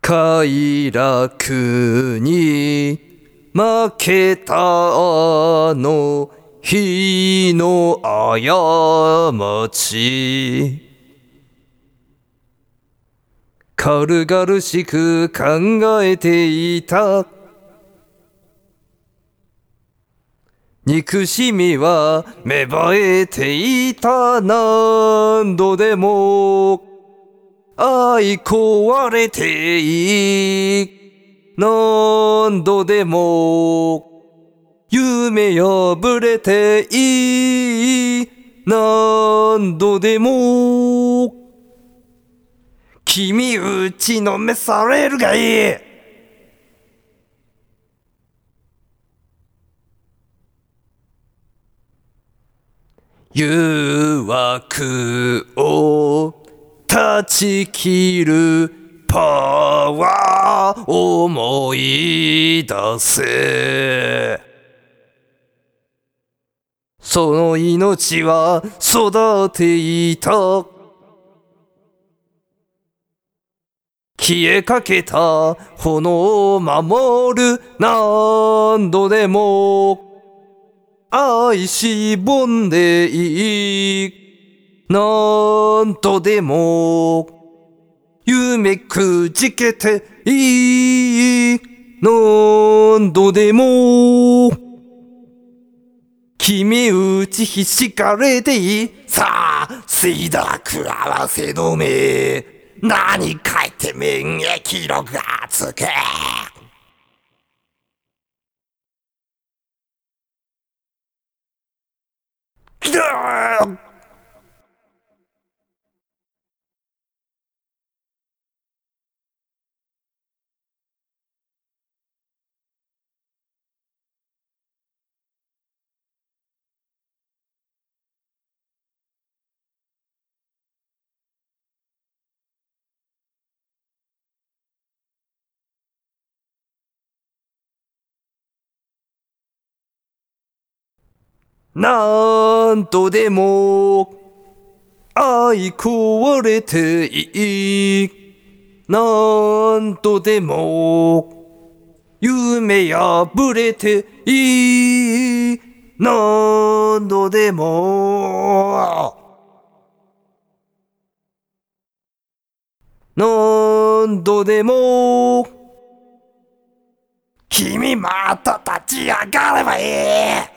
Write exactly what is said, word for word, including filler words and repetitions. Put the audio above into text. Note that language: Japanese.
快楽に負けたあの日の過ち、軽々しく考えていた。憎しみは芽生えていた。何度でも愛壊れていい。何度でも夢破れていい。何度でも君打ちのめされるがいい。誘惑を断ち切るパワーを思い出せ。その命は育ていた。消えかけた炎を守る。何度でも愛しぼんでいい。何度でも夢くじけていい。何度でも君打ちひしかれていい。さあ、水濁合わせの目。何書いて免疫力がつく。何度でも愛壊れていい。何度でも夢破れていい。何度でも何度でも君また立ち上がればいい。